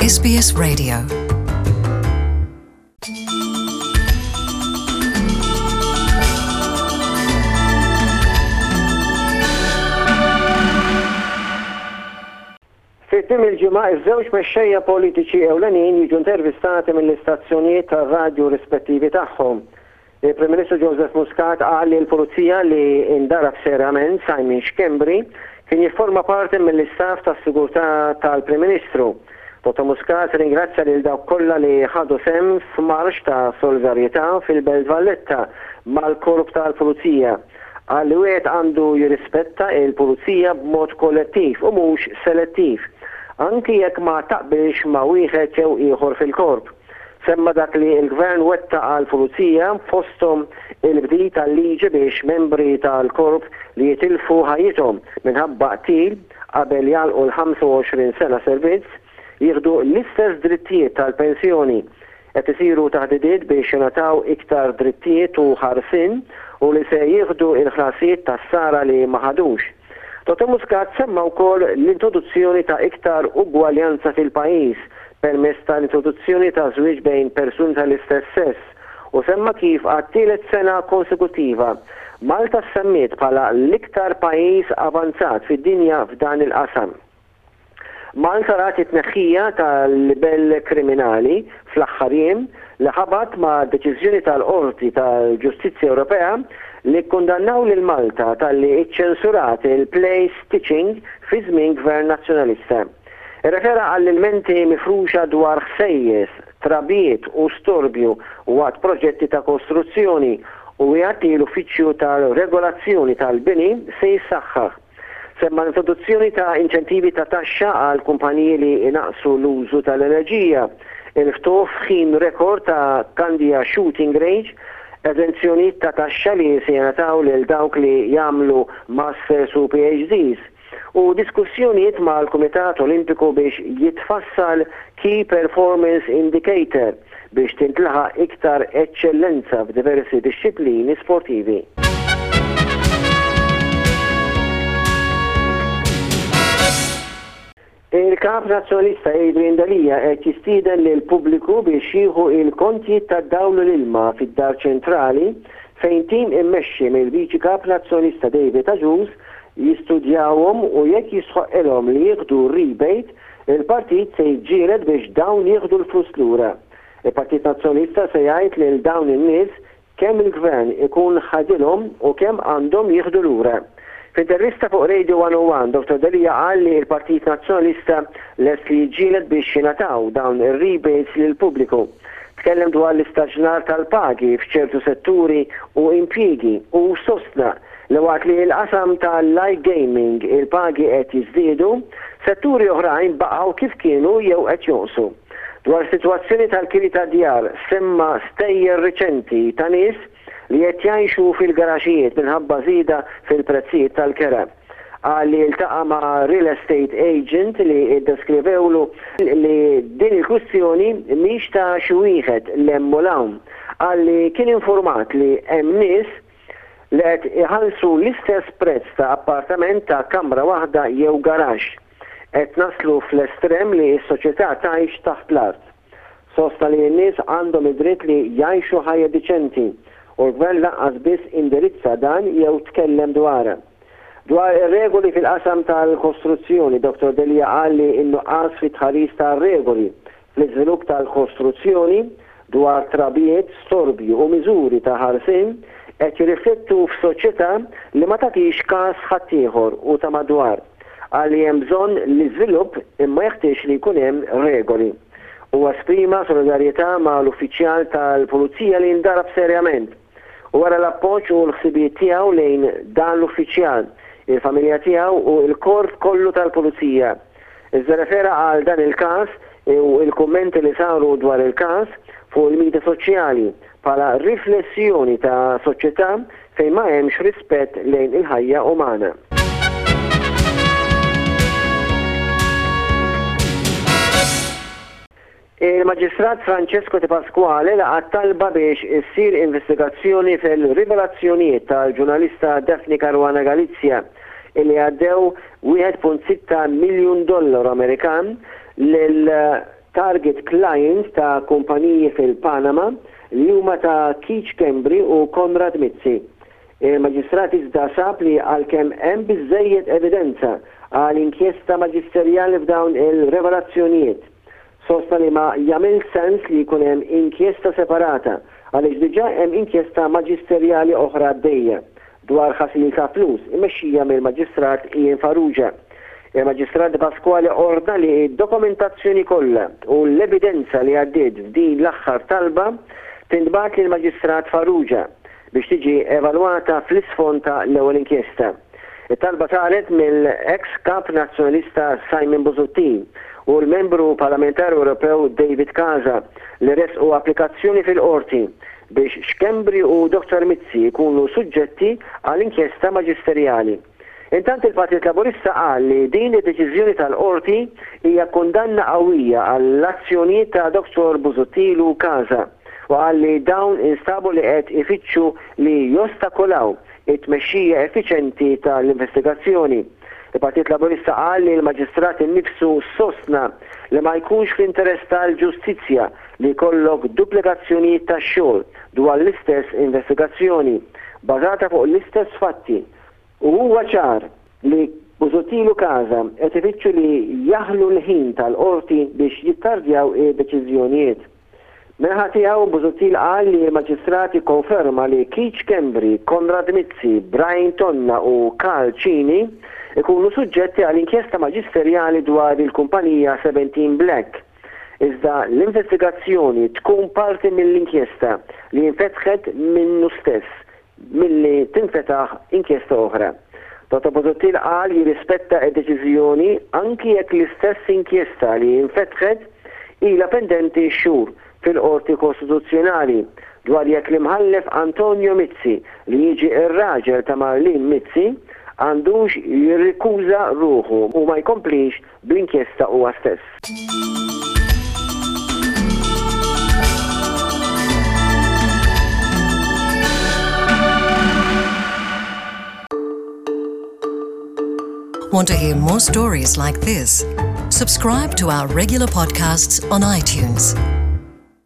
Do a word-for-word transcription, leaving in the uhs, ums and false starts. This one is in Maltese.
S B S Radio. Fittim il-ġimgħa iż-żewġ mexxejja politiċi ewlenin jiġu intervistati mill-istazzjonijiet tar-radju rispettivi tagħhom. Il-Prim Ministru Joseph Muscat qal li l-Pulizija li indarab serjament Simon Schembri kien jifforma parti mill-istaff tas-sigurtà tal-Prim Ministru. Dottor Muscat ringrazzja lil dawk kollha li ħadu sehem f'marx ta' solidarjetà fil-Belt Valletta mal-korp tal-Pulizija. Għal wieħed għandu jirrispetta il-Pulizija b'mod kollettiv u mhux selettiv, anki jekk ma taqbilx ma wieħed jew ieħor fil-korp. Semma dak li l-Gvern wetta għall-Pulizija fosthom il-bdil tal-liġi biex membri tal-korp li jitilfu ħajjithom minħabba qtil qabel jalqu l-ħamsa u għoxrin sena servizz jieħdu l-istess drittijiet tal-pensjoni qed isiru taħdidiet biex jingħataw iktar drittijiet u ħarsien u li se jieħdu il-ħlasijiet tas-sara li ma ħadux. Dottor Muscat semma wkoll l-introduzzjoni ta' iktar ugwaljanza fil-pajjiż permezz ta' l-introduzzjoni ta' żwieġ bejn persuni tal-istess sess u semma kif għat-tielet sena konsekutiva Malta semmiet bħala l-iktar pajjiż avanzat fid-dinja f'dan il-qasam. Malta rat it-tneħħija tal-livell kriminali fl-aħħar jiem li ħabat ma' deċiżjoni tal-Qorti tal-Ġustizzja Ewropea li kkundannaw lil Malta tal-li iċċensurat il-play stitching fi żmien Gvern Nazzjonalista. Irrefera għall-ilmenti mifruxa dwar ħsejjes, trabiet u storbju waqt proġetti ta' kostruzzjoni u jagħti l-Uffiċċju tal-Regolazzjoni tal-Bini se jissaħħaħ. Semma l-introduzzjoni ta' inċentivi ta' taxxa għal kumpaniji li inaqsu l-użu tal-enerġija, il-ftuħ ħin rekord ta' Candia Shooting Range, eżenzjonijiet ta' taxxa li se jingħataw lil dawk li jagħmlu masters u P H Ds u diskussjonijiet mal-Kumitat Olimpiku biex jitfassal Key Performance Indicator biex tintlaħaq iktar eċċellenza f'diversi disċiplini sportivi. Il-Kap Nazzjonalista Adrian Dalija qed jistieden lil pubbliku biex jieħu il-konti tad-dawl l-ilma fid-Dar Ċentrali fejn tim immexxi mill-Viċi Kap Nazzjonalista David Aġus jistudjawhom u jekk jisħoqilhom li jieħdu rebate, il-partit se jġieled biex dawn jieħdu l-flus lura. Il-Partit Nazzjonalista se jgħid lil dawn in-nies kemm il-Gvern ikun ħadilhom u kemm għandhom jieħdu lura. F'intervista fuq Radio one oh one, Doktor Dalija qal li l-Partit Nazzjonalista lest li jġieled biex jingħataw dawn ir-rebates lil pubbliku. Tkellem dwar l-istaġnar tal-pagi f'ċertu setturi u impjiegi u sostna li waqt li l-qasam tal-live gaming il-pagi qed jiżdiedu, setturi oħrajn baqgħu kif kienu jew qed jonqsu. Dwar sitwazzjoni tal-kiri tad-djar semma stejjer riċenti ta' nies li qed jgħixu fil-garaxijiet minħabba żieda fil-prezzijiet tal-kera. Għal li ltaqa' ma' real estate agent li ddeskrivewlu li din il-kwistjoni mhix ta' xi wieħed lemmu hawn. Għal li kien informat li hemm nies li qed iħallsu l-istess prezz ta' appartament ta' kamra waħda jew garax. Qed naslu fl-estrem li s-soċjetà tgħix taħt l-art. Sosta li n-nies għandhom id-dritt li jgħixu ħajja diċenti u l-Gvern laqqas biss indirizza dan jew tkellem dwarha. Dwar ir-regoli fil-qasam tal-kostruzzjoni, Doktor Dalija qal li n-nuqqas fit-tħaris tar-regoli fl-iżvilupp tal-kostruzzjoni dwar trabiet, storbju u miżuri ta' ħarsien qed jirriflettu f'soċjetà li ma tagħtix każ ħaddieħor u ta' madwar għal li hemm bżonn l-iżvilupp imma jeħtieġ li jkun hemm regoli. U esprima solidarjetà ma' l-uffiċjal tal-Pulizija li ndarab serjament. U wara l-appoġġ u l-ħsibiet tiegħu lejn dan l-uffiċjal, il-familja tiegħu u l-korp kollu tal-Pulizija. Iżda refera għal dan il-każ u l-kummenti li saru dwar il-każ fuq il-midja soċjali bħala riflessjoni ta' soċjetà fejn ma hemmx rispett lejn il-ħajja umana. Il-Maġistrat Francesco De Pasquale laqgħa talba biex issir investigazzjoni fil-rivelazzjonijiet tal-ġurnalista Daphne Caruana Galizia illi għaddew wieħed punt sitta miljun dollaru Amerikan lil target clients ta' kumpaniji fil-Panama li huma ta' Keach Kembri u Konrad Mizzi. Il-Maġistrat iżda sab li għalkemm hemm biżżejjed evidenza għal inkjesta maġisterjali f'dawn il-revelazzjonijiet. Sosta li ma jagħmel sens li jkun hemm inkjesta separata għaliex diġà hemm inkjesta maġisterjali oħra għaddejja dwar ħasil ta' flus imexxija mill-Maġistrat Ian Farrugia. Il-Maġistrat Pasquale ordna li d-dokumentazzjoni kollha u l-evidenza li għaddiet f'din l-aħħar talba tintbagħat lill-Maġistrat Farrugia biex tiġi evalwata fl-isfond ta' l-ewwel inkjesta. It-talba saret mill-ex kap nazzjonalista Simon Busuttil u l-membru parlamentari Ewropew David Casa li resqu applikazzjoni fil-qorti biex Xkembri u doktor Mizzi jkunu suġġetti għall-inkjesta maġisterjali. Intant il-Partit Laburista qal li din id-deċiżjoni tal-qorti hija kundanna qawwija għall-azzjonijiet ta' doktor Busuttil u Casa u qal li dawn instabu li qed ifittxu li jostakolaw it-tmexxija effiċenti tal-investigazzjoni. Il-Partit Laburista qal li l-Maġistrat innifsu sostna li ma jkunx fl-interess tal-ġustizzja li jkollok duplikazzjonijiet tax-xogħol dwar l-istess investigazzjoni bażata fuq l-istess fatti. U huwa ċar li Busuttil u Casa qed ifittxu li jaħlu l-ħin tal-qorti biex jittardjaw id-deċiżjonijiet. Minħa tiegħu Busuttil qal li l-Maġistrat ikkonferma li Keach Kembri, Konrad Mizzi, Brian Tonna u Karl Cini ikunu suġġetti għall-inkjesta maġisterjali dwar il-kumpanija seventeen Black. Iżda l-investigazzjoni tkun parti mill-inkjesta li infetħet minnu stess milli tinfetaħ inkjesta oħra. Dottor Busuttil qal jirrispetta d-deċiżjoni anki jekk l-istess inkjesta li infetħet ilha pendenti xhur fil-Qorti Kostituzzjonali dwar jekk l-imħallef Antonio Mizzi li jiġi ir-raġel ta' Marlene Mizzi għandux jirrikuża ruħu u ma jkomplix bl-inkjesta huwa stess. Want to hear more stories like this? Subscribe to our regular podcasts on iTunes.